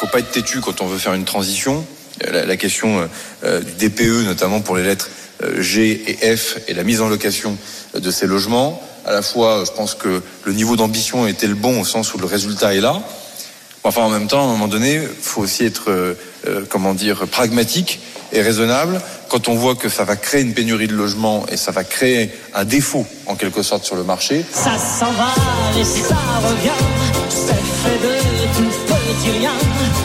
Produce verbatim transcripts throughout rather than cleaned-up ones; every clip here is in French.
faut pas être têtu quand on veut faire une transition. La, la question euh, du D P E, notamment pour les lettres euh, G et F, et la mise en location de ces logements. À la fois, je pense que le niveau d'ambition était le bon au sens où le résultat est là. Enfin, en même temps, à un moment donné, il faut aussi être, euh, comment dire, pragmatique et raisonnable. Quand on voit que ça va créer une pénurie de logements et ça va créer un défaut, en quelque sorte, sur le marché. Ça s'en va et ça revient, c'est fait de tout petit rien.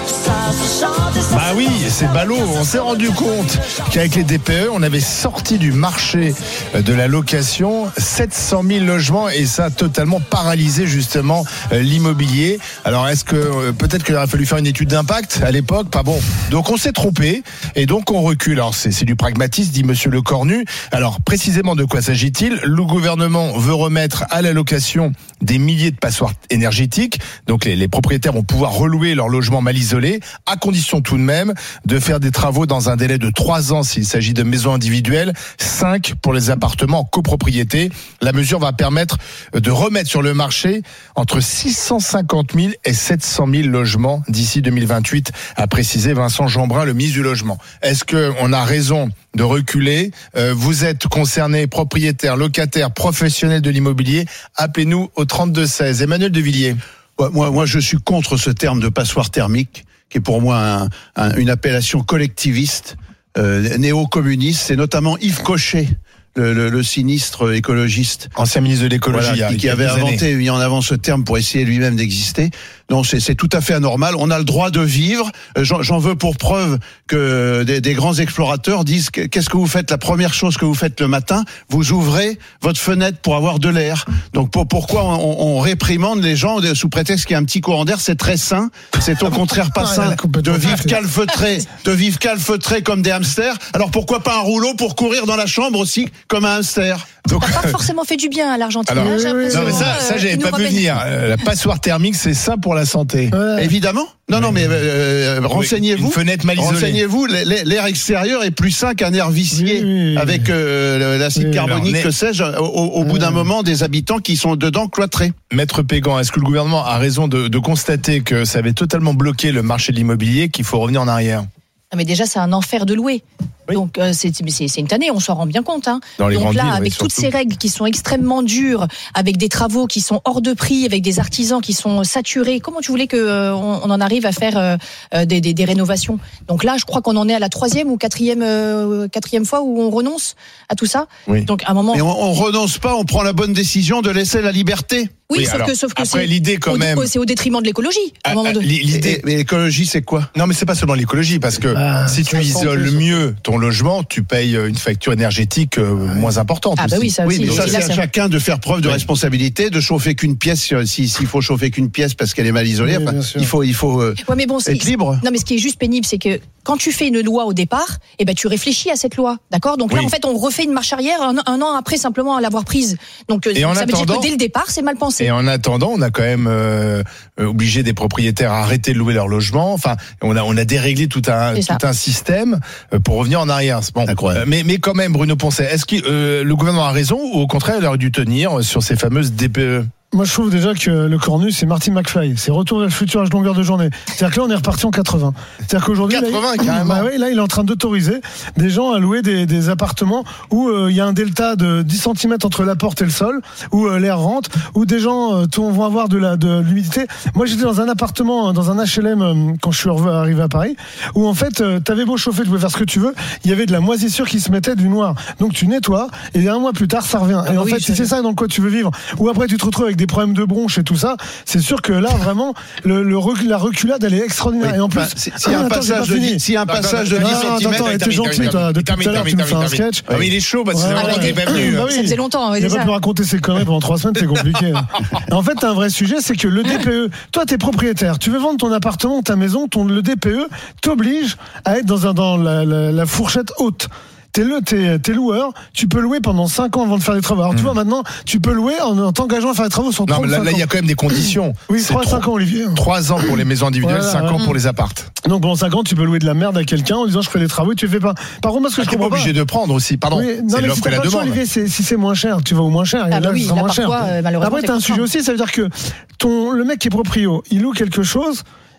Ça se chante et ça Bah oui, c'est ballot. On s'est rendu compte qu'avec les D P E, on avait sorti du marché de la location sept cent mille logements et ça a totalement paralysé justement l'immobilier. Alors est-ce que peut-être qu'il aurait fallu faire une étude d'impact à l'époque? Pas bon. Donc on s'est trompé et donc on recule. Alors c'est, c'est du pragmatisme, dit Monsieur Lecornu. Alors précisément de quoi s'agit-il? Le gouvernement veut remettre à la location des milliers de passoires énergétiques. Donc les, les propriétaires vont pouvoir relouer leur logement mal isolé, à condition tout de même de faire des travaux dans un délai de trois ans s'il s'agit de maisons individuelles, cinq pour les appartements en copropriété. La mesure va permettre de remettre sur le marché entre six cent cinquante mille et sept cent mille logements d'ici deux mille vingt-huit, a précisé Vincent Jeanbrun, le ministre du Logement. Est-ce qu'on a raison de reculer? euh, Vous êtes concerné, propriétaire, locataire, professionnel de l'immobilier, appelez-nous au trente-deux seize. Emmanuel Devilliers. Ouais, moi, moi, je suis contre ce terme de passoire thermique, qui est pour moi un, un, une appellation collectiviste, euh, néo-communiste. C'est notamment Yves Cochet, le, le, le sinistre écologiste, ancien ministre de l'écologie, voilà, qui, qui avait inventé, mis en avant ce terme pour essayer lui-même d'exister. Non, c'est, c'est tout à fait anormal. On a le droit de vivre. J'en, j'en veux pour preuve que des, des grands explorateurs disent que, qu'est-ce que vous faites? La première chose que vous faites le matin, vous ouvrez votre fenêtre pour avoir de l'air. Donc pour, pourquoi on, on réprimande les gens sous prétexte qu'il y a un petit courant d'air? C'est très sain. C'est au contraire pas sain de vivre calfeutré, de vivre calfeutré comme des hamsters. Alors pourquoi pas un rouleau pour courir dans la chambre aussi comme un hamster? Donc, ça n'a pas forcément fait du bien à l'Argentine. Alors, hein, j'ai non, mais ça, ça j'avais pas vu venir. La passoire thermique, c'est ça pour la santé. Ouais. Évidemment. Non, non, mais euh, renseignez-vous. Une fenêtre mal isolée. Renseignez-vous. L'air extérieur est plus sain qu'un air vicié, oui, oui, avec euh, l'acide oui, carbonique, alors, que sais-je. Au, au bout d'un moment, des habitants qui sont dedans cloîtrés. Maître Pégan, est-ce que le gouvernement a raison de, de constater que ça avait totalement bloqué le marché de l'immobilier, qu'il faut revenir en arrière? Non, mais déjà, c'est un enfer de louer. Oui. Donc euh, c'est, c'est, c'est une tannée, on s'en rend bien compte. Hein. Dans les Donc là, villes, avec oui, toutes ces règles qui sont extrêmement dures, avec des travaux qui sont hors de prix, avec des artisans qui sont saturés, comment tu voulais qu'on euh, on en arrive à faire euh, des, des, des rénovations? Donc là, je crois qu'on en est à la troisième ou quatrième, euh, quatrième fois où on renonce à tout ça. Oui. Donc à un moment. Mais on, on renonce pas, on prend la bonne décision de laisser la liberté. Oui, oui, sauf, alors, que, sauf que après, c'est, l'idée quand au, même. c'est au détriment de l'écologie. À ah, un moment donné. L'idée, mais l'écologie, c'est quoi? Non, mais c'est pas seulement l'écologie, parce que ah, si tu isoles mieux ton logement, tu payes une facture énergétique euh, moins importante. Ah bah oui, ça aussi. Oui, mais ça, c'est c'est là, à chacun de faire preuve de oui. responsabilité, de chauffer qu'une pièce. Si s'il faut chauffer qu'une pièce parce qu'elle est mal isolée, oui, enfin, il faut il faut euh, ouais, mais bon, être libre. Non, mais ce qui est juste pénible, c'est que quand tu fais une loi au départ, eh ben tu réfléchis à cette loi, d'accord? Donc oui. là, en fait, on refait une marche arrière un, un an après simplement à l'avoir prise. Donc et ça en veut attendant, dire que dès le départ, c'est mal pensé. Et en attendant, on a quand même euh, obligé des propriétaires à arrêter de louer leur logement. Enfin, on a on a déréglé tout un c'est tout ça. un système pour revenir en arrière. Bon, euh, mais mais quand même, Bruno Poncet, est-ce que euh, le gouvernement a raison ou au contraire, il aurait dû tenir sur ces fameuses D P E? Moi, je trouve déjà que le cornu, c'est Marty McFly. C'est retour vers le futur à longueur de journée. C'est-à-dire que là, on est reparti en quatre-vingts. C'est-à-dire qu'aujourd'hui, quatre-vingts, là, carrément. Bah oui, là, il est en train d'autoriser des gens à louer des, des appartements où il euh, y a un delta de dix centimètres entre la porte et le sol, où euh, l'air rentre, où des gens euh, vont avoir de la de l'humidité. Moi, j'étais dans un appartement, dans un H L M, euh, quand je suis arrivé à Paris, où en fait, euh, t'avais beau chauffer, tu pouvais faire ce que tu veux, il y avait de la moisissure qui se mettait du noir. Donc, tu nettoies, et un mois plus tard, ça revient. Ah, et en oui, fait, si c'est ça dans quoi tu veux vivre, ou après, tu te retrouves avec des problèmes de bronches et tout ça, c'est sûr que là vraiment le, le la reculade elle est extraordinaire. Oui, et en plus, bah, s'il y a un passage de dix, s'il y a un passage de dix centimètres, attends, t'es gentil toi, depuis tout à l'heure tu nous fais un sketch. Ah oui, il est chaud parce que c'est vraiment qu'il est pas venu. Ça faisait longtemps. Il n'a pas pu raconter ses conneries pendant trois semaines, c'est compliqué. En fait, un vrai sujet, c'est que le D P E, toi t'es propriétaire, tu veux vendre ton appartement, ta maison, ton le D P E t'oblige à être dans un dans la, la, la fourchette haute. T'es, le, t'es, t'es loueur, tu peux louer pendant cinq ans avant de faire des travaux. Alors mmh. tu vois maintenant, tu peux louer en, en t'engageant à faire des travaux sur trente-cinq ans. Non, mais là, il y a quand même des conditions. Oui, trois à cinq ans, Olivier. trois ans pour les maisons individuelles, voilà, cinq ouais. ans pour les appartes. Donc pendant cinq ans, tu peux louer de la merde à quelqu'un en disant je fais des travaux et tu fais pas. Par contre, moi, ce que ah, je t'es comprends pas obligé pas, de prendre aussi, pardon. Oui, non, c'est l'offre si et la demande. Choix, Olivier, c'est, si c'est moins cher, tu vas au moins cher. Ah et là, bah oui, c'est moins cher. Parfois, euh, Après, t'as un sujet aussi, ça veut dire que ton, le mec qui est proprio, il loue quelque chose.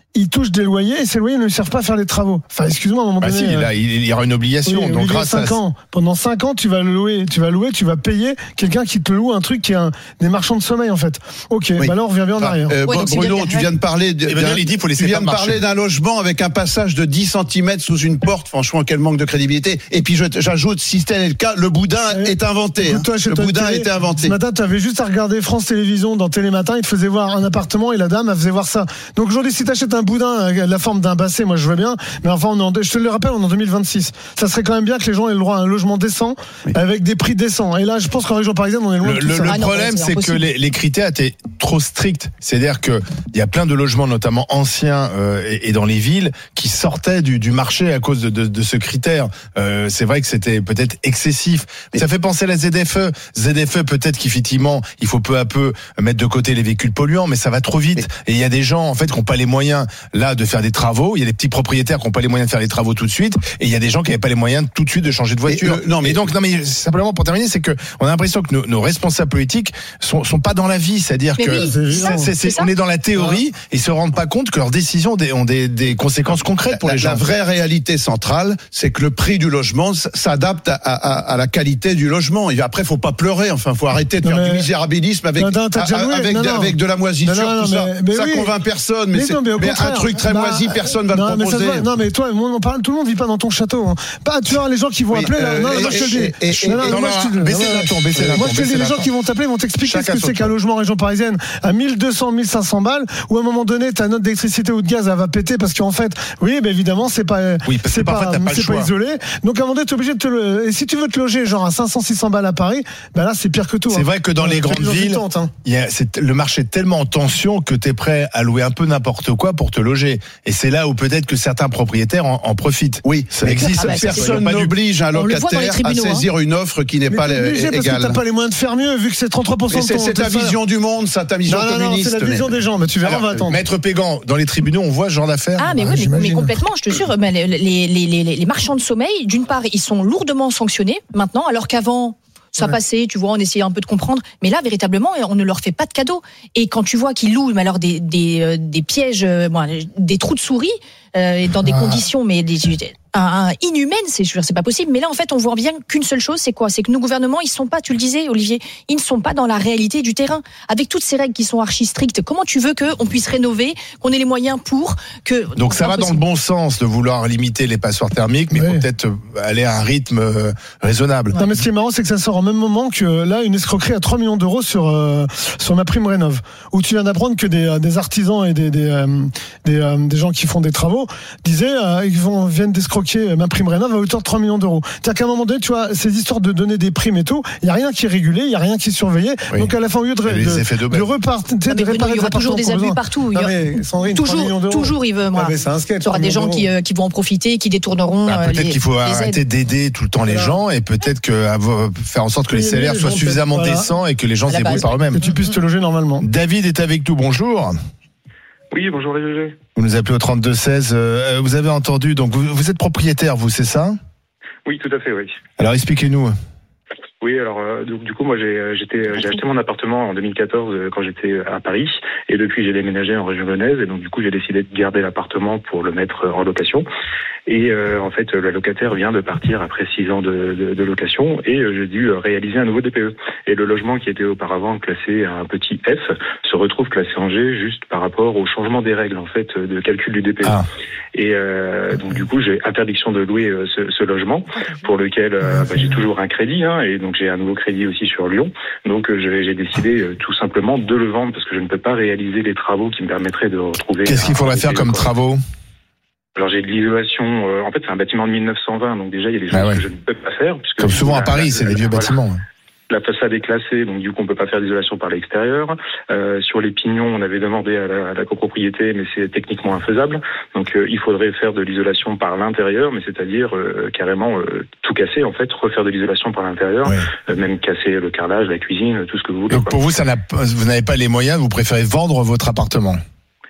ils touchent des loyers et ces loyers ne servent pas à faire les travaux. Enfin, excuse-moi, à un moment Bah donné. si, euh, là, il y aura une obligation. oui, donc grâce cinq à ans. Pendant cinq ans, tu vas louer, tu vas louer, tu vas payer quelqu'un qui te loue un truc qui est un, des marchands de sommeil en fait. Ok, Oui. bah là on revient bien en arrière. Euh, Ouais, donc c'est Bruno, bien tu clair. viens de parler de, Emmanuel, il dit, faut laisser tu viens pas de marcher. parler d'un logement avec un passage de dix centimètres sous une porte. Franchement, quel manque de crédibilité. Et puis je, j'ajoute, si tel est le cas, le boudin Ouais. est inventé. Hein. Écoute-toi, chez Le toi, boudin a télé, été inventé. Ce matin, tu avais juste à regarder France Télévisions dans Télématin, il te faisait voir un appartement et la dame, elle faisait voir ça. Donc aujourd'hui, si tu achètes un boudin avec la forme d'un basset, moi je veux bien, mais enfin, on est en, je te le rappelle, on est en deux mille vingt-six. Ça serait quand même bien que les gens aient le droit à un logement décent, Oui. avec des prix décents. Et là, je pense qu'en région parisienne, on est loin Le, de tout le- ça. le Ah non, problème, c'est c'est que impossible. les, les critères étaient trop stricts. C'est-à-dire que il y a plein de logements, notamment anciens euh, et, et dans les villes, qui sortaient du, du marché à cause de, de, de ce critère. Euh, c'est vrai que c'était peut-être excessif. Ça fait penser à la Z F E. Z F E, peut-être qu'effectivement, il faut peu à peu mettre de côté les véhicules polluants, mais ça va trop vite. Et il y a des gens, en fait, qui n'ont pas les moyens là de faire des travaux. Il y a des petits propriétaires qui n'ont pas les moyens de faire les travaux tout de suite, et il y a des gens qui n'avaient pas les moyens tout de suite de changer de voiture. Et, euh, non, mais- Et donc, non, mais simplement pour terminer, c'est que on a l'impression que nos, nos responsables politiques sont, sont pas dans la vie, c'est-à-dire Mais que oui, c'est c'est- c'est- c'est ça. on est dans la théorie et se rendent pas compte que leurs décisions ont des, ont des, des conséquences concrètes pour la, les gens. la vraie réalité centrale, c'est que le prix du logement s- s'adapte à, à, à la qualité du logement. Et après, faut pas pleurer. Enfin, faut arrêter de Non, faire mais- du misérabilisme avec Non, non, t'as déjà a- loué. avec, Non, de, non. avec de la moisissure, Non, non, tout mais- ça. mais ça oui. convainc personne. Mais, Mais c'est- non, mais au mais un contraire. truc très Bah, moisi, personne va non, le mais ça se proposer. voit. Non, mais toi, on parle, tout le monde vit pas dans ton château. Hein. Pas, tu vois, les gens qui vont Oui, appeler. Là, euh, non, non, et- moi je te le dis. et- et- Non, non, et- moi, non, je te le dis. baissez Non, la ton, baissez la Moi ton, je te le dis, baissez les la gens ton. qui vont t'appeler vont t'expliquer ce Chacun que son c'est qu'un tour. logement en région parisienne à mille deux cents, mille cinq cents balles, où à un moment donné ta note d'électricité ou de gaz elle va péter parce qu'en fait, oui, ben évidemment c'est pas, Oui, parce que c'est parfois, pas, t'as pas le c'est pas choix. isolé. Donc à un moment donné t'es obligé de te le. Et si tu veux te loger genre à cinq cents, six cents balles à Paris, ben là c'est pire que tout. C'est hein. vrai que dans les Euh, grandes gens qui villes, tentent, hein. il y a, c'est, le marché est tellement en tension que tu es prêt à louer un peu n'importe quoi pour te loger. Et c'est là où peut-être que certains propriétaires en, en profitent. Oui, Ça mais existe. Ah bah, ça, c'est personne pas du- n'oblige un On le voit dans les locataire à tribunaux, hein. saisir une offre qui n'est Mais pas t'es obligé parce que égale. t'as pas les moyens de faire mieux vu que c'est trente-trois pour cent Mais de c'est ton c'est ta ton salaire. vision du monde, ça, ta vision Non, non, non, communiste. c'est la vision mais- des gens. Mais tu verras, on va Alors, attendre. Maître Pégan, dans les tribunaux, on voit ce genre d'affaires. Ah, mais Ah, oui, mais, mais j'imagine. complètement, je te jure, mais les, les, les, les, les marchands de sommeil, d'une part, ils sont lourdement sanctionnés maintenant, alors qu'avant, ça Ouais. passait, tu vois, on essayait un peu de comprendre. Mais là, véritablement, on ne leur fait pas de cadeaux. Et quand tu vois qu'ils louent, mais alors des, des, euh, des pièges, euh, bon, des trous de souris, euh, dans des Ah. conditions, mais des, un, un inhumaines, c'est, je veux dire, c'est pas possible. Mais là, en fait, on voit bien qu'une seule chose, c'est quoi? C'est que nos gouvernements, ils sont pas, tu le disais, Olivier, ils ne sont pas dans la réalité du terrain. Avec toutes ces règles qui sont archi strictes, comment tu veux qu'on puisse rénover, qu'on ait les moyens pour que. Donc ça va dans le Impossible. bon sens de vouloir limiter les passoires thermiques, mais il Oui. faut peut-être euh, aller à un rythme euh, raisonnable. Non, mais ce qui est marrant, c'est que ça sort en même moment que euh, là, une escroquerie à trois millions d'euros sur euh, sur ma prime rénov, où tu viens d'apprendre que des, euh, des artisans et des des, euh, des, euh, des gens qui font des travaux disaient euh, ils vont viennent d'escroquer ma prime rénov à hauteur de trois millions d'euros. C'est-à-dire qu'à un moment donné, tu vois, ces histoires de donner des primes et tout, il y a rien qui est régulé, il y a rien qui est surveillé. Oui. Donc à la fin, au lieu de, Il y a les de, effets d'aubaine. de repartir, Ah, mais de Bruno, réparer il y aura des toujours des appartements abus pour partout. besoin. Il y a- Non, mais Sandrine, trois millions Toujours, d'euros. toujours, il veut. Ah, mais c'est un sketch, Il y aura trois des millions gens qui, d'euros. euh, qui vont en profiter, qui détourneront. Bah, euh, peut-être les- qu'il faut les arrêter aides. d'aider tout le temps les Voilà. gens et peut-être que avoir- faire en sorte que les Oui, mais salaires les soient gens, suffisamment peut-être, voilà. décents et que les gens À se la débrouillent base. par eux-mêmes. Que tu puisses te loger normalement. David est avec nous, bonjour. Oui, bonjour les G G. Vous nous appelez au trente-deux seize. Euh, vous avez entendu, donc vous, vous êtes propriétaire, vous, c'est ça? Oui, tout à fait, oui. Alors expliquez-nous. Oui, alors euh, donc, du coup, moi j'ai j'étais j'ai acheté mon appartement en deux mille quatorze euh, quand j'étais à Paris et depuis j'ai déménagé en région lyonnaise et donc du coup j'ai décidé de garder l'appartement pour le mettre en location. Et euh, en fait, le locataire vient de partir après six ans de, de, de location et euh, j'ai dû réaliser un nouveau D P E. Et le logement qui était auparavant classé à un petit F se retrouve classé en G juste par rapport au changement des règles en fait de calcul du D P E. Ah. Et euh, donc du coup, j'ai interdiction de louer euh, ce, ce logement pour lequel euh, bah, j'ai toujours un crédit hein, et donc j'ai un nouveau crédit aussi sur Lyon. Donc euh, j'ai j'ai décidé euh, tout simplement de le vendre parce que je ne peux pas réaliser les travaux qui me permettraient de retrouver. Qu'est-ce qu'il un- faudrait un faire D P E comme correct. travaux? Alors j'ai de l'isolation. Euh, en fait, c'est un bâtiment de mille neuf cent vingt, donc déjà il y a des choses Ah ouais. que je ne peux pas faire. Puisque Comme souvent à la- Paris, la- c'est la- des vieux voilà. bâtiments. La façade est classée, donc du coup on peut pas faire d'isolation par l'extérieur. Euh, sur les pignons, on avait demandé à la, à la copropriété, mais c'est techniquement infaisable. Donc euh, il faudrait faire de l'isolation par l'intérieur, mais c'est-à-dire euh, carrément euh, tout casser en fait, refaire de l'isolation par l'intérieur, Ouais. euh, même casser le carrelage, la cuisine, tout ce que vous voulez. Donc quoi. pour vous, ça n'a, vous n'avez pas les moyens, vous préférez vendre votre appartement.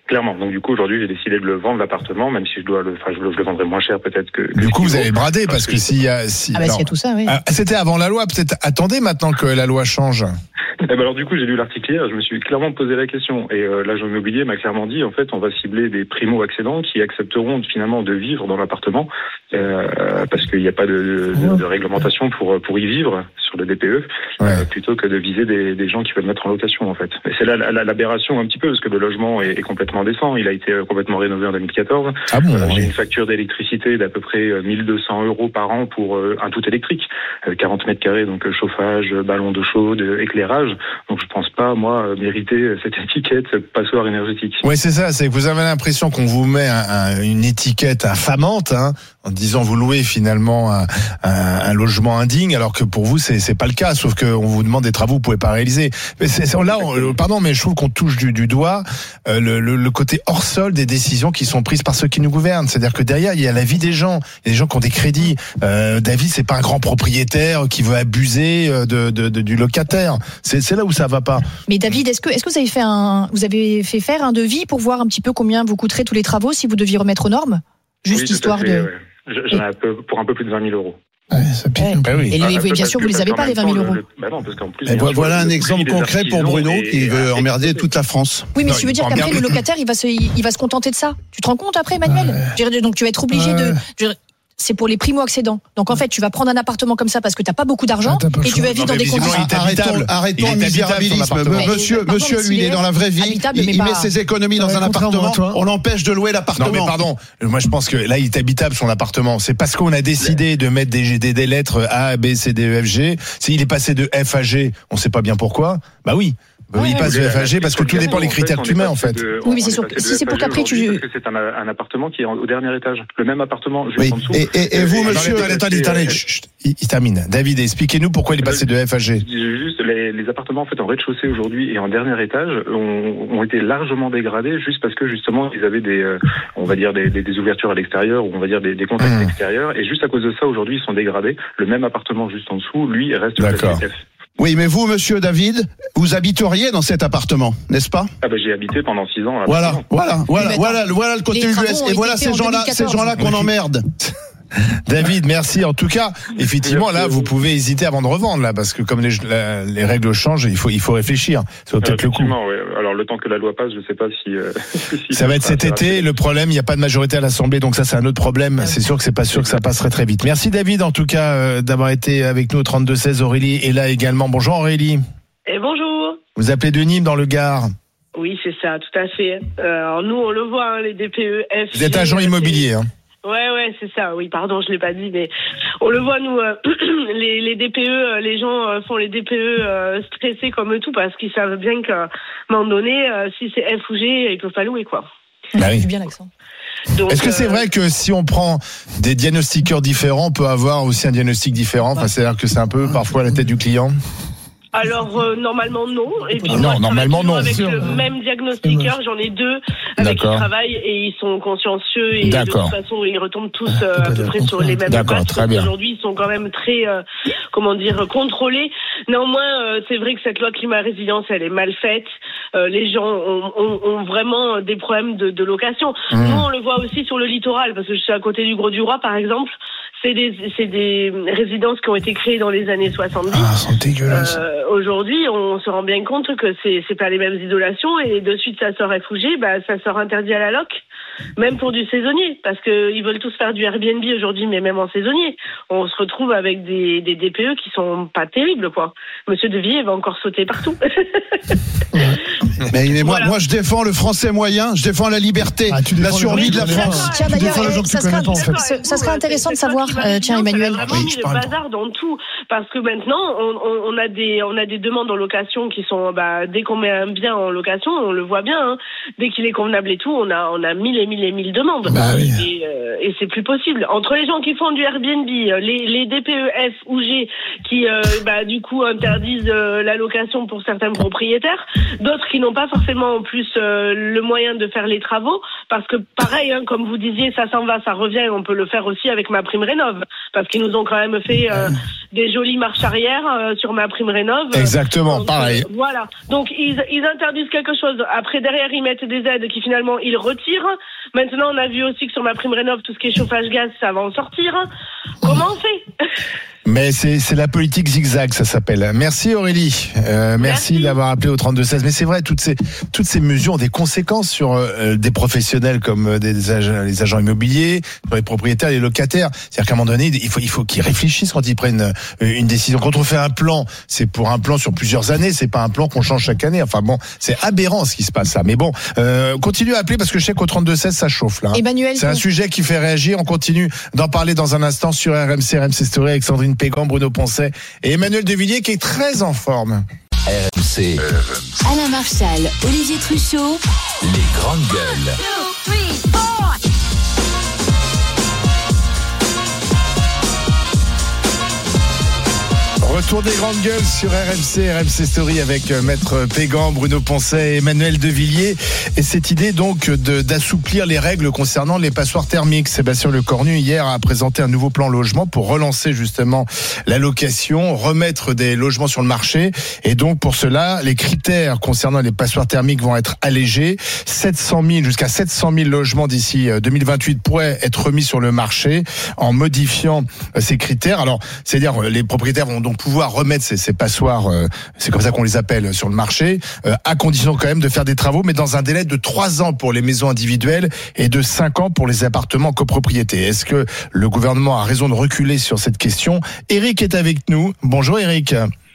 Clairement. Donc du coup aujourd'hui j'ai décidé de le vendre l'appartement, même si je dois le, enfin je le, je le vendrai moins cher peut-être que. Du que coup vous vaut. avez bradé parce que s'il y a, si, Ah bah alors, s'il y a tout ça, oui. ah, c'était avant la loi. Peut-être attendez maintenant que la loi change. Eh ben alors du coup j'ai lu l'article hier, je me suis clairement posé la question et euh, l'agent immobilier m'a clairement dit en fait on va cibler des primo-accédants qui accepteront finalement de vivre dans l'appartement euh, parce qu'il n'y a pas de, de, de réglementation pour pour y vivre sur le D P E Ouais. euh, plutôt que de viser des, des gens qui veulent mettre en location en fait. Et c'est là la, la, l'aberration un petit peu parce que le logement est, est complètement décent, il a été complètement rénové en deux mille quatorze. Ah bon, Euh, oui. J'ai une facture d'électricité d'à peu près mille deux cents euros par an pour euh, un tout électrique, euh, quarante mètres carrés, donc euh, chauffage, euh, ballon d'eau chaude, euh, éclairage. Donc je pense pas, moi, euh, mériter euh, cette étiquette euh, passoire énergétique. Oui, c'est ça. C'est que vous avez l'impression qu'on vous met un, un, une étiquette infamante, hein, en disant vous louez finalement un, un, un logement indigne, alors que pour vous c'est c'est pas le cas. Sauf qu'on vous demande des travaux, vous pouvez pas réaliser. Mais c'est, c'est, là, on, pardon, mais je trouve qu'on touche du, du doigt euh, le, le, le côté hors sol des décisions qui sont prises par ceux qui nous gouvernent. C'est-à-dire que derrière il y a la vie des gens. Il y a des gens qui ont des crédits. Euh, David, c'est pas un grand propriétaire qui veut abuser de, de, de du locataire. C'est, c'est là où ça va pas. Mais David, est-ce que, est-ce que vous avez fait un, vous avez fait faire un devis pour voir un petit peu combien vous coûteraient tous les travaux si vous deviez remettre aux normes? Juste Oui, tout à histoire fait, de. ouais. J'en ai un peu, pour un peu plus de vingt mille euros. Ouais, ça pique Ouais. un peu. Ben oui. Et Ah, les- parce bien que- sûr, vous les parce avez qu'en pas, les même vingt mille temps, euros. le- Bah non, parce qu'en plus. Et bien sûr, voilà le un prix exemple des concret pour artisans Bruno est- qui veut est emmerder explosé. toute la France. Oui, mais Non, ce qui veut il dire faut qu'après, emmerder. le locataire, il va se, il va se contenter de ça. Tu te rends compte après, Emmanuel? Je veux dire, Donc, tu vas être obligé Ouais. de. je veux dire, C'est pour les primo-accédants. Donc, en fait, tu vas prendre un appartement comme ça parce que t'as pas beaucoup d'argent Ah, t'as pas le et tu choix. vas vivre Non, dans mais des visiblement, conditions. il est Arrêtons, habitable. arrêtons Il est le habitable, misérabilisme. son appartement. Monsieur, Mais, monsieur, pardon, lui, il s'il est dans est la vraie vie. habitable, Il, mais il pas- met ses économies dans Ouais, un contrairement appartement. à toi. On l'empêche de louer Non l'appartement. mais pardon, moi je pense que là il est habitable son appartement. C'est parce qu'on a décidé de mettre des, des, des lettres A, B, C, D, E, F, G. S'il est passé de F à G, on sait pas bien pourquoi. Bah oui. Bah oui, il Ouais, passe de La- F à G la parce que tout dépend des critères que tu mets en fait. De- Oui, mais on c'est est sûr- passé de si c'est pour F A G qu'après tu- aujourd'hui parce que c'est un, un appartement qui est au dernier étage. Le même appartement juste Oui. en dessous. Et, et, et vous, Euh, monsieur, Attendez, attendez, attendez, chut, chut. Il, il termine. David, expliquez-nous pourquoi il est passé de F à G. Juste, les, les appartements en fait en rez-de-chaussée aujourd'hui et en dernier étage ont, ont été largement dégradés juste parce que justement ils avaient des, euh, on va dire des, des, des ouvertures à l'extérieur ou on va dire des, des contacts Mmh. extérieurs et juste à cause de ça aujourd'hui ils sont dégradés. Le même appartement juste en dessous, lui reste D'accord. classé F. oui, mais vous, monsieur David, vous habiteriez dans cet appartement, n'est-ce pas? Ah ben j'ai habité pendant six ans. à Voilà, l'appartement. voilà, voilà, mais voilà, voilà le côté les travaux U S. ont Et été voilà faits ces en gens-là, ces deux mille quatorze. gens-là qu'on emmerde. David, merci. En tout cas, effectivement, là, vous pouvez hésiter avant de revendre, là, parce que comme les, la- les règles changent, il faut, il faut réfléchir. Ça vaut peut-être le coup. Effectivement, ouais. Alors le temps que la loi passe, je sais pas si. euh, si Ça va être sera cet assez été. rapide. Le problème, il n'y a pas de majorité à l'Assemblée, donc ça, c'est un autre problème. C'est sûr que c'est pas sûr que ça passerait très vite. Merci David, en tout cas, euh, d'avoir été avec nous au trente-deux seize. Aurélie est là également. Bonjour Aurélie. Et bonjour. Vous appelez de Nîmes dans le Gard. Oui, c'est ça, tout à fait. Euh, alors nous, on le voit, hein, les D P E, F. Vous êtes agent G, immobilier, hein. Ouais, ouais, c'est ça. Oui, pardon, je l'ai pas dit, mais on le voit, nous, euh, les, les D P E, euh, les gens euh, font les D P E euh, stressés comme tout parce qu'ils savent bien qu'à un moment donné, euh, si c'est F ou G, ils peuvent pas louer, quoi. Bah oui. C'est bien l'accent. Donc, Est-ce que c'est euh, vrai que si on prend des diagnostiqueurs différents, on peut avoir aussi un diagnostic différent? Enfin, c'est-à-dire que c'est un peu parfois la tête du client. Alors euh, normalement non. Et puis Non, moi, je normalement, travaille non. toujours avec Sûr. le même diagnostiqueur, j'en ai deux avec qui D'accord. je travaille et ils sont consciencieux et de D'accord. toute façon ils retombent tous Ah, euh, faut pas à peu dire près le sur les mêmes D'accord, bases. très Donc, bien. aujourd'hui ils sont quand même très euh, comment dire contrôlés. Néanmoins euh, c'est vrai que cette loi climat résilience elle est mal faite. Euh, les gens ont, ont, ont vraiment des problèmes de, de location. Mmh. Nous on le voit aussi sur le littoral parce que je suis à côté du Gros du Roi par exemple. C'est des, c'est des résidences qui ont été créées dans les années soixante-dix. Ah, c'est dégueulasse. Euh, aujourd'hui, on se rend bien compte que c'est c'est pas les mêmes isolations et de suite ça sort F ou G, bah ça sort interdit à la loc, même pour du saisonnier, parce que ils veulent tous faire du Airbnb aujourd'hui, mais même en saisonnier, on se retrouve avec des des D P E qui sont pas terribles quoi. Monsieur Devier va encore sauter partout. Mais, mais moi, Voilà. moi, je défends le français moyen, je défends la liberté, Ah, tu la défends survie le de la français France. moyen. Tiens, Tu d'ailleurs, défends les gens que ça tu sera, connais pas, en fait. ça, ça serait intéressant de savoir, euh, tiens, Emmanuel. Vraiment Oui, mis je le parle. bazar dans tout, parce que maintenant on, on, on a des on a des demandes en location qui sont bah dès qu'on met un bien en location, on le voit bien, hein, dès qu'il est convenable et tout, on a on a mille et mille et mille demandes. Bah oui. Et, euh, et c'est plus possible. Entre les gens qui font du Airbnb, les, les D P E F ou G qui euh, bah du coup interdisent euh, la location pour certains propriétaires, d'autres qui n'ont pas forcément en plus euh, le moyen de faire les travaux, parce que pareil, hein, comme vous disiez, ça s'en va, ça revient, on peut le faire aussi avec ma prime rénov. parce qu'ils nous ont quand même fait euh, des jolies marches arrière euh, sur ma prime rénov. Exactement, Donc, pareil. euh, voilà. Donc ils, ils interdisent quelque chose. Après derrière ils mettent des aides qui finalement ils retirent. Maintenant on a vu aussi que sur ma prime rénov tout ce qui est chauffage gaz ça va en sortir. Comment on fait? Mais c'est, c'est la politique zigzag, ça s'appelle. Merci Aurélie. Euh, merci, merci d'avoir appelé au trente-deux seize. Mais c'est vrai, toutes ces, toutes ces mesures ont des conséquences sur euh, des professionnels comme des, des agents, les agents immobiliers, sur les propriétaires, les locataires. C'est-à-dire qu'à un moment donné, il faut, il faut qu'ils réfléchissent quand ils prennent une décision. Quand on fait un plan, c'est pour un plan sur plusieurs années, c'est pas un plan qu'on change chaque année. Enfin bon, c'est aberrant ce qui se passe là. Mais bon, euh, continue à appeler parce que je sais qu'au trente-deux seize, ça chauffe là. Emmanuel, c'est un sujet qui fait réagir. On continue d'en parler dans un instant sur R M C, R M C Story avec Sandrine Pécan, Bruno Poncet et Emmanuel Devilliers qui est très en forme. R M C. Alain Marchal, Olivier Truchot. Les grandes gueules. two, three, four. Retour des grandes gueules sur R M C, R M C Story avec Maître Pégan, Bruno Poncet et Emmanuel Devilliers. Et cette idée donc de, d'assouplir les règles concernant les passoires thermiques. Sébastien Lecornu hier a présenté un nouveau plan logement pour relancer justement la location, remettre des logements sur le marché. Et donc pour cela, les critères concernant les passoires thermiques vont être allégés. sept cent mille jusqu'à sept cent mille logements d'ici deux mille vingt-huit pourraient être remis sur le marché en modifiant ces critères. Alors, c'est-à-dire les propriétaires vont donc pouvoir remettre ces, ces passoires, euh, c'est comme ça qu'on les appelle, sur le marché, euh, à condition quand même de faire des travaux, mais dans un délai de trois ans pour les maisons individuelles et de cinq ans pour les appartements en copropriété. Est-ce que le gouvernement a raison de reculer sur cette question? Eric est avec nous. Bonjour Eric.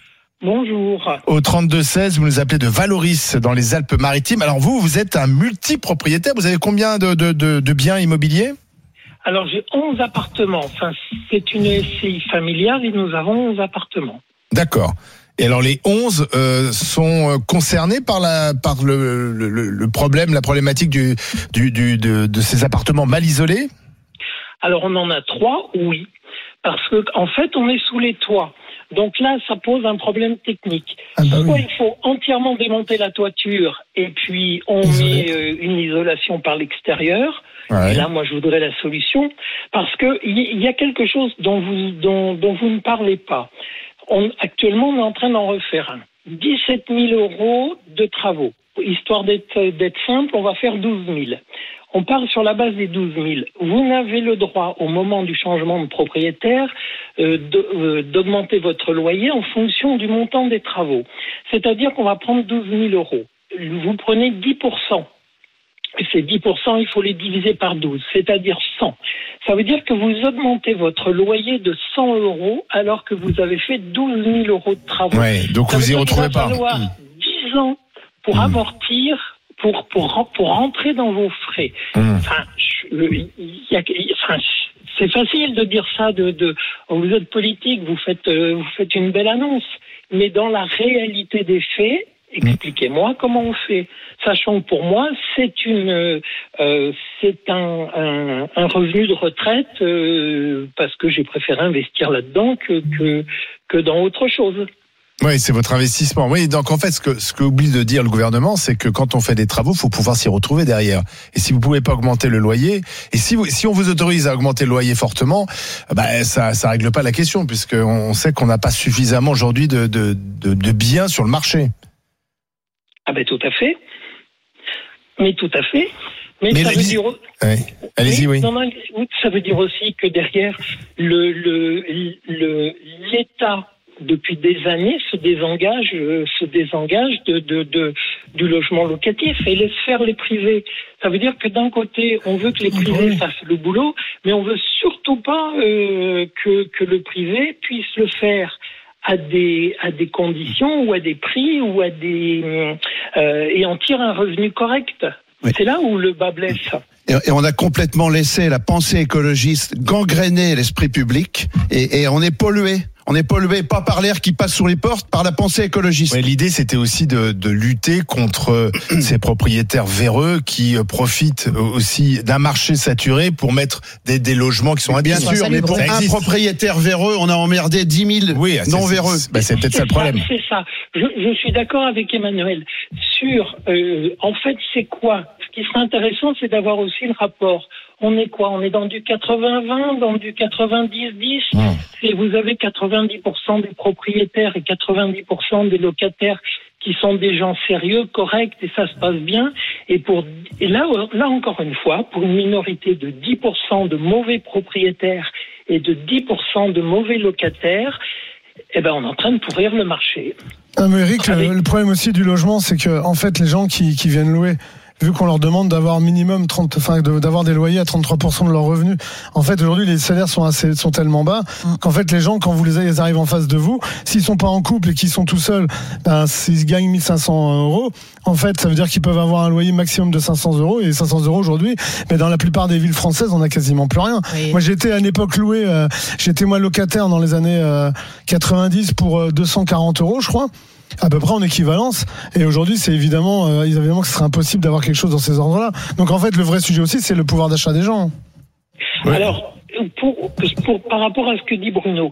Bonjour. Au trente-deux seize, vous nous appelez de Valoris dans les Alpes-Maritimes. Alors vous, vous êtes un multipropriétaire. Vous avez combien de, de, de, de biens immobiliers? Alors j'ai onze appartements, enfin c'est une S C I familiale et nous avons onze appartements. D'accord. Et alors les onze euh, sont concernés par la par le, le, le problème, la problématique du, du, du de, de ces appartements mal isolés? Alors on en a trois, oui, parce que en fait on est sous les toits. Donc là, ça pose un problème technique. Ah bah Soit oui. il faut entièrement démonter la toiture et puis on Isolé. met euh, une isolation par l'extérieur. Ouais. Et là, moi, je voudrais la solution parce que il y a quelque chose dont vous dont, dont vous ne parlez pas. On, actuellement, on est en train d'en refaire un. dix-sept mille euros de travaux. Histoire d'être d'être simple, on va faire douze mille. On part sur la base des douze mille. Vous n'avez le droit, au moment du changement de propriétaire, euh, de, euh, d'augmenter votre loyer en fonction du montant des travaux. C'est-à-dire qu'on va prendre douze mille euros. Vous prenez dix pour cent. Et ces dix pour cent, il faut les diviser par douze, c'est-à-dire cent. Ça veut dire que vous augmentez votre loyer de cent euros alors que vous avez fait douze mille euros de travaux. Ouais, donc ça vous y retrouvez pas. Il va falloir mmh. dix ans pour mmh. amortir, pour, pour, pour rentrer dans vos frais. Mmh. Enfin, je, y a, enfin, c'est facile de dire ça, de, de, vous êtes politique, vous faites, euh, vous faites une belle annonce. Mais dans la réalité des faits, expliquez-moi comment on fait. Sachant que pour moi, c'est une, euh, c'est un, un, un revenu de retraite euh, parce que j'ai préféré investir là-dedans que, que, que dans autre chose. Oui, c'est votre investissement. Oui, donc en fait, ce que ce que oublie de dire le gouvernement, c'est que quand on fait des travaux, il faut pouvoir s'y retrouver derrière. Et si vous pouvez pas augmenter le loyer, et si vous, si on vous autorise à augmenter le loyer fortement, bah ça ça règle pas la question puisque on sait qu'on n'a pas suffisamment aujourd'hui de de de, de biens sur le marché. Ah ben tout à fait. Mais tout à fait. Mais, Mais ça veut dire... ouais. Allez-y, oui. Non, non, ça veut dire aussi que derrière, le, le, le, l'État, depuis des années, se désengage, euh, se désengage de, de, de, du logement locatif et laisse faire les privés. Ça veut dire que d'un côté, on veut que les privés oui. fassent le boulot, mais on veut surtout pas euh, que, que le privé puisse le faire à des à des conditions ou à des prix ou à des euh, et en tire un revenu correct. Oui. C'est là où le bas blesse. Et, et on a complètement laissé la pensée écologiste gangréner l'esprit public et, et on est pollué. On est pollué pas par l'air qui passe sous les portes, par la pensée écologiste. Ouais, l'idée, c'était aussi de, de lutter contre ces propriétaires véreux qui profitent aussi d'un marché saturé pour mettre des, des logements qui sont bien sûr. Mais pour un propriétaire véreux, on a emmerdé dix mille oui, non véreux. C'est, bah, c'est peut-être c'est ça le problème. C'est ça. Je, je suis d'accord avec Emmanuel. Sur, euh, en fait, c'est quoi? Ce qui serait intéressant, c'est d'avoir aussi le rapport on est quoi? On est dans du quatre-vingts vingt, dans du quatre-vingt-dix dix. Mmh. Et vous avez quatre-vingt-dix pour cent des propriétaires et quatre-vingt-dix pour cent des locataires qui sont des gens sérieux, corrects, et ça se passe bien. Et pour, et là, là encore une fois, pour une minorité de dix pour cent de mauvais propriétaires et de dix pour cent de mauvais locataires, eh ben, on est en train de pourrir le marché. Ah, mais Eric, Avec... le, le problème aussi du logement, c'est que, en fait, les gens qui, qui viennent louer, vu qu'on leur demande d'avoir minimum trente, enfin, de, d'avoir des loyers à trente-trois pour cent de leurs revenus. En fait, aujourd'hui, les salaires sont assez, sont tellement bas qu'en fait, les gens, quand vous les ils arrivent en face de vous, s'ils sont pas en couple et qu'ils sont tout seuls, ben, s'ils gagnent mille cinq cents euros, en fait, ça veut dire qu'ils peuvent avoir un loyer maximum de cinq cents euros, et cinq cents euros aujourd'hui, mais dans la plupart des villes françaises, on a quasiment plus rien. Oui. Moi, j'étais à une époque loué, euh, j'étais moi locataire dans les années euh, quatre-vingt-dix pour euh, deux cent quarante euros, je crois. À peu près en équivalence, et aujourd'hui c'est évidemment euh, évidemment que ce serait impossible d'avoir quelque chose dans ces ordres-là. Donc en fait le vrai sujet aussi c'est le pouvoir d'achat des gens. Oui. Alors pour, pour par rapport à ce que dit Bruno,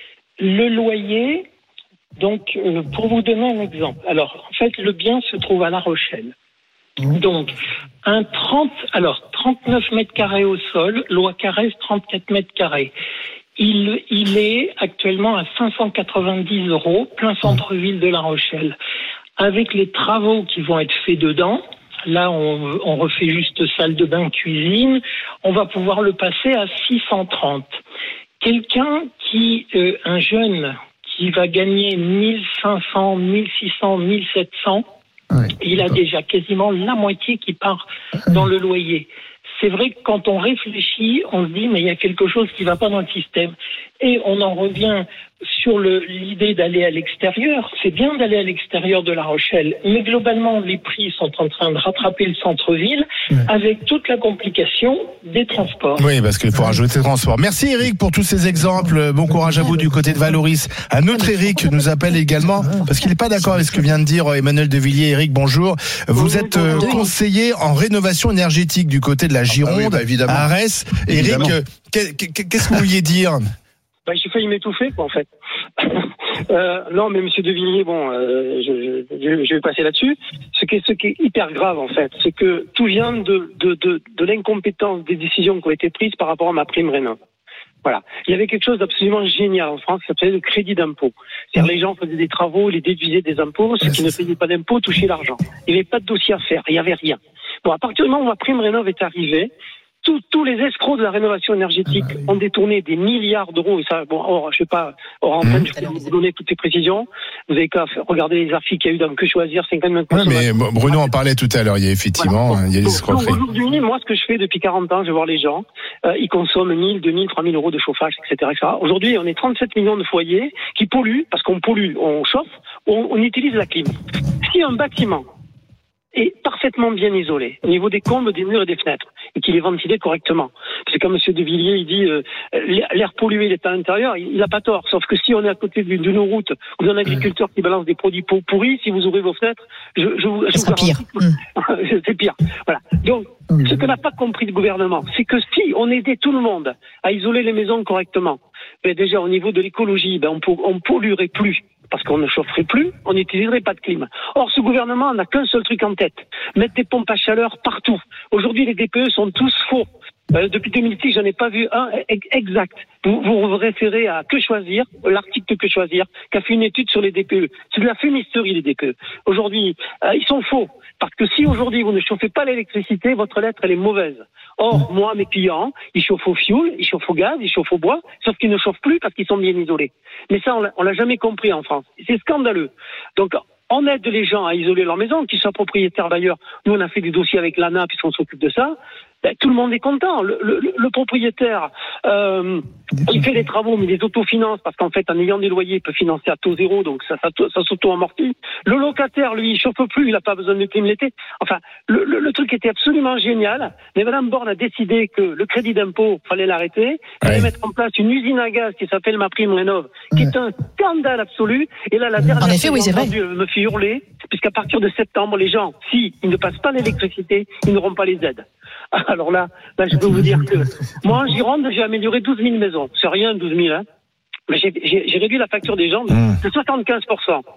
le loyer, donc euh, pour vous donner un exemple, alors en fait le bien se trouve à La Rochelle. Mmh. Donc un trente alors trente-neuf mètres carrés au sol, loi Carrez trente-quatre mètres carrés. Il, il est actuellement à cinq cent quatre-vingt-dix euros, plein centre-ville de La Rochelle. Avec les travaux qui vont être faits dedans, là on, on refait juste salle de bain, cuisine, on va pouvoir le passer à six cent trente. Quelqu'un qui, euh, un jeune qui va gagner mille cinq cents, mille six cents, mille sept cents, oui. Il a déjà quasiment la moitié qui part dans le loyer. C'est vrai que quand on réfléchit, on se dit mais il y a quelque chose qui ne va pas dans le système. Et on en revient sur le, l'idée d'aller à l'extérieur. C'est bien d'aller à l'extérieur de La Rochelle, mais globalement les prix sont en train de rattraper le centre-ville, oui. Avec toute la complication des transports. Oui, parce qu'il faut rajouter les transports. Merci Eric pour tous ces exemples. Bon courage à vous du côté de Valoris. Un autre Eric nous appelle également parce qu'il n'est pas d'accord avec ce que vient de dire Emmanuel Devilliers. Eric, bonjour. Vous êtes euh, conseiller en rénovation énergétique du côté de la Gironde, ah bah oui, bah à Arès. Eric, euh, qu'est-ce que vous vouliez dire? Bah, j'ai failli m'étouffer, quoi, en fait. euh, non, mais Monsieur Devilliers, bon, euh, je, je, je vais passer là-dessus. Ce qui est, ce qui est hyper grave, en fait, c'est que tout vient de, de, de, de l'incompétence des décisions qui ont été prises par rapport à ma prime Rénov'. Voilà. Il y avait quelque chose d'absolument génial en France qui s'appelait le crédit d'impôt. C'est-à-dire les gens faisaient des travaux, les déduisaient des impôts, ceux qui ne payaient pas d'impôts touchaient l'argent. Il n'y avait pas de dossier à faire, il n'y avait rien. Bon, à partir du moment où ma prime Rénov' est arrivée, Tous, tous les escrocs de la rénovation énergétique ah bah oui. ont détourné des milliards d'euros. Et ça, bon, or, je sais pas, or, en fait, mmh. je peux vous donner toutes les précisions. Vous avez qu'à regarder les articles qu'il y a eu dans Que Choisir, cinquante Oui, mais Bruno en parlait tout à l'heure. Il y a effectivement, voilà. il y a des escroqueries. Donc, aujourd'hui, moi, ce que je fais depuis quarante ans, je vais voir les gens, euh, ils consomment mille, deux mille, trois mille euros de chauffage, et cetera, et cetera. Aujourd'hui, on est trente-sept millions de foyers qui polluent, parce qu'on pollue, on chauffe, on, on utilise la clim. Si un bâtiment est parfaitement bien isolé au niveau des combles, des murs et des fenêtres, et qu'il est ventilé correctement. C'est comme M. Devilliers, il dit euh, l'air pollué, il est à l'intérieur, il n'a pas tort. Sauf que si on est à côté d'une, d'une route ou d'un agriculteur qui balance des produits pourris, si vous ouvrez vos fenêtres, je, je vous, je vous garantis que c'est pire. Voilà. Donc, ce que n'a pas compris le gouvernement, c'est que si on aidait tout le monde à isoler les maisons correctement, ben déjà au niveau de l'écologie, ben on, on polluerait plus. Parce qu'on ne chaufferait plus, on n'utiliserait pas de clim. Or, ce gouvernement n'a qu'un seul truc en tête, mettre des pompes à chaleur partout. Aujourd'hui, les D P E sont tous faux. Euh, depuis deux mille six, j'en ai pas vu un exact. Vous vous, vous référez à Que Choisir, l'article Que Choisir, qui a fait une étude sur les D P E. C'est de la fumisterie, les D P E. Aujourd'hui, euh, ils sont faux. Parce que si aujourd'hui vous ne chauffez pas l'électricité, votre lettre, elle est mauvaise. Or, moi, mes clients, ils chauffent au fioul, ils chauffent au gaz, ils chauffent au bois, sauf qu'ils ne chauffent plus parce qu'ils sont bien isolés. Mais ça, on l'a, on l'a jamais compris en France. C'est scandaleux. Donc, on aide les gens à isoler leur maison, qu'ils soient propriétaires bailleurs. Nous, on a fait des dossiers avec l'A N A puisqu'on s'occupe de ça. Ben, tout le monde est content. Le, le, le propriétaire, euh, il fait les travaux, mais il les autofinance parce qu'en fait, en ayant des loyers, il peut financer à taux zéro, donc ça, ça, ça s'auto-amortit. Le locataire, lui, il chauffe plus, il n'a pas besoin de clim l'été. Enfin, le, le, le truc était absolument génial. Mais Madame Borne a décidé que le crédit d'impôt, fallait l'arrêter, fallait ouais. mettre en place une usine à gaz qui s'appelle Ma Prime Rénov', qui ouais. est un scandale absolu. Et là, la dernière en effet, oui, c'est vrai. me fait hurler, puisqu'à partir de septembre, les gens, si ils ne passent pas l'électricité, ils n'auront pas les aides. Alors là, là, je peux vous dire que moi, en Gironde, j'ai amélioré douze mille maisons. C'est rien, douze mille, hein. Mais j'ai, j'ai, j'ai réduit la facture des gens de, de soixante-quinze pour cent.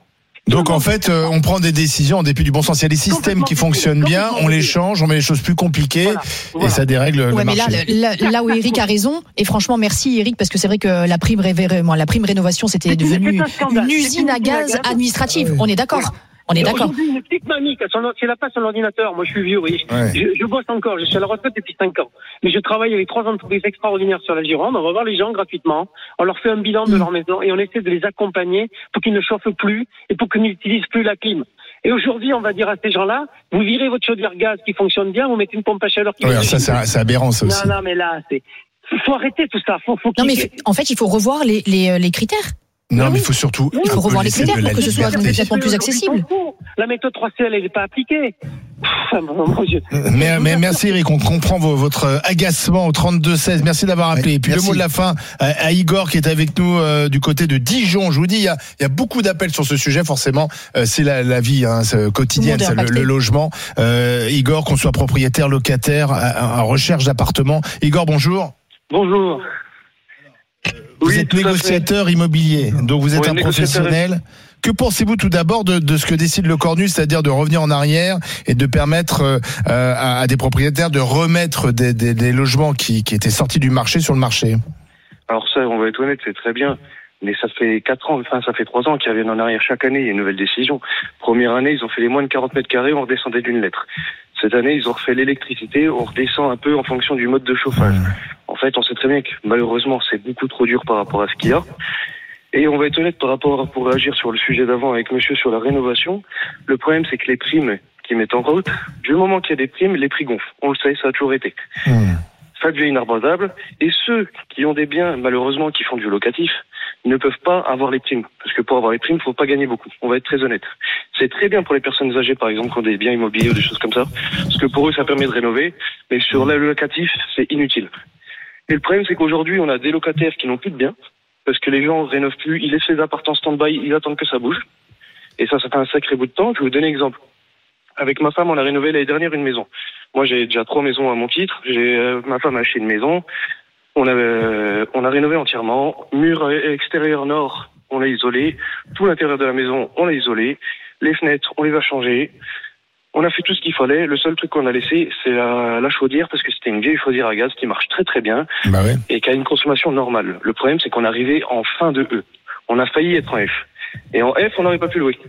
Donc en fait, euh, on prend des décisions en dépit du bon sens. Il y a des systèmes qui fonctionnent bien, on les change, on met les choses plus compliquées voilà, voilà. et ça dérègle ouais, le mais marché. Là, là, là où Eric a raison, et franchement merci Eric, parce que c'est vrai que la prime, révé... la prime rénovation, c'était devenu une usine à gaz administrative. Ouais. On est d'accord voilà. On est d'accord. Aujourd'hui, une petite mamie, si elle n'a pas son ordinateur, moi je suis vieux, oui. Ouais. Je, je bosse encore, je suis à la retraite depuis cinq ans. Mais je travaille avec trois entreprises extraordinaires sur la Gironde. On va voir les gens gratuitement. On leur fait un bilan de leur maison et on essaie de les accompagner pour qu'ils ne chauffent plus et pour qu'ils n'utilisent plus la clim. Et aujourd'hui, on va dire à ces gens-là, vous virez votre chaudière gaz qui fonctionne bien, vous mettez une pompe à chaleur qui... Ouais, ça, c'est, c'est aberrant, ça aussi. Non, non, mais là, c'est... Faut arrêter tout ça. Faut, faut non, mais en fait, il faut revoir les, les, les critères. Non, mais il faut surtout. Il faut revoir les critères pour que ce soit immédiatement plus accessible. La méthode trois C L, elle n'est pas appliquée. mais, mais merci Eric, on comprend vos, votre agacement au trente-deux seize. Merci d'avoir appelé. Et puis merci. Le mot de la fin à, à Igor qui est avec nous euh, du côté de Dijon. Je vous dis, il y a, il y a beaucoup d'appels sur ce sujet. Forcément, euh, c'est la, la vie hein, quotidienne, c'est le, le logement. Euh, Igor, qu'on soit propriétaire, locataire, en recherche d'appartement. Igor, bonjour. Bonjour. Vous oui, êtes négociateur immobilier, donc vous êtes oui, un professionnel. Que pensez-vous tout d'abord de, de ce que décide le Cornu, c'est-à-dire de revenir en arrière et de permettre euh, à, à des propriétaires de remettre des, des, des logements qui, qui étaient sortis du marché sur le marché? Alors ça, on va être honnête, c'est très bien. Mais ça fait quatre ans, enfin ça fait trois ans qu'ils reviennent en arrière. Chaque année, il y a une nouvelle décision. Première année, ils ont fait les moins de quarante mètres carrés, on redescendait d'une lettre. Cette année, ils ont refait l'électricité, on redescend un peu en fonction du mode de chauffage. En fait, on sait très bien que malheureusement, c'est beaucoup trop dur par rapport à ce qu'il y a. Et on va être honnête par rapport, pour réagir sur le sujet d'avant avec monsieur sur la rénovation. Le problème, c'est que les primes qu'ils mettent en route, du moment qu'il y a des primes, les prix gonflent. On le sait, ça a toujours été. Mmh. Ça devient inabordable. Et ceux qui ont des biens, malheureusement, qui font du locatif, ne peuvent pas avoir les primes. Parce que pour avoir les primes, il ne faut pas gagner beaucoup. On va être très honnête. C'est très bien pour les personnes âgées, par exemple, qui ont des biens immobiliers ou des choses comme ça. Parce que pour eux, ça permet de rénover. Mais sur le locatif, c'est inutile. Et le problème, c'est qu'aujourd'hui, on a des locataires qui n'ont plus de biens. Parce que les gens ne rénovent plus. Ils laissent les appartements en stand-by. Ils attendent que ça bouge. Et ça, ça fait un sacré bout de temps. Je vais vous donner un exemple. Avec ma femme, on a rénové l'année dernière une maison. Moi, j'ai déjà trois maisons à mon titre. J'ai, euh, ma femme a acheté une maison. On a, euh, on a rénové entièrement. Mur extérieur nord, on l'a isolé. Tout l'intérieur de la maison, on l'a isolé. Les fenêtres, on les a changées. On a fait tout ce qu'il fallait. Le seul truc qu'on a laissé, c'est la, la chaudière, parce que c'était une vieille chaudière à gaz qui marche très très bien bah ouais. et qui a une consommation normale. Le problème, c'est qu'on est arrivé en fin de E. On a failli être en F. Et en F, on n'aurait pas pu louer.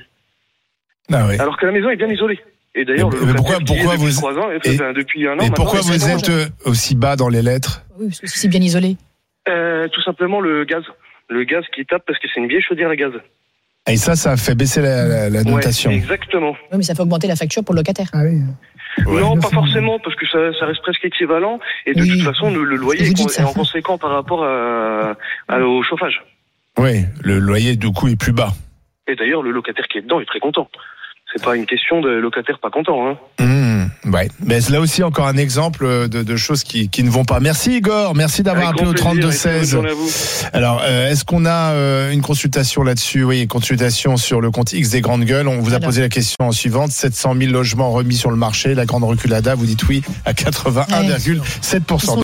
Ah ouais. Alors que la maison est bien isolée. Et d'ailleurs, mais, le mais pourquoi, pourquoi depuis vous trois ans, et, et, depuis un an. Et pourquoi vous vous êtes euh, aussi bas dans les lettres? Oui, parce que c'est bien isolé. Euh, tout simplement le gaz. Le gaz qui tape parce que c'est une vieille chaudière à gaz. Et ça, ça fait baisser la, la, la notation. Ouais, exactement. Oui, mais ça fait augmenter la facture pour le locataire. Ah oui. Ouais. Non, pas forcément, parce que ça, ça reste presque équivalent. Et de oui. toute façon, le, le loyer est, con, est en conséquent par rapport à, à, au chauffage. Oui, le loyer, du coup, est plus bas. Et d'ailleurs, le locataire qui est dedans est très content. C'est pas une question de locataire pas content. Hein. Mmh, ouais. Mais là aussi, encore un exemple de, de choses qui, qui ne vont pas. Merci Igor, merci d'avoir appelé au trente-deux seize. Alors, euh, est-ce qu'on a euh, une consultation là-dessus? Oui, une consultation sur le compte X des Grandes Gueules. On vous a Alors. posé la question suivante. sept cent mille logements remis sur le marché. La grande reculada, vous dites oui à quatre-vingt-un virgule sept pour cent.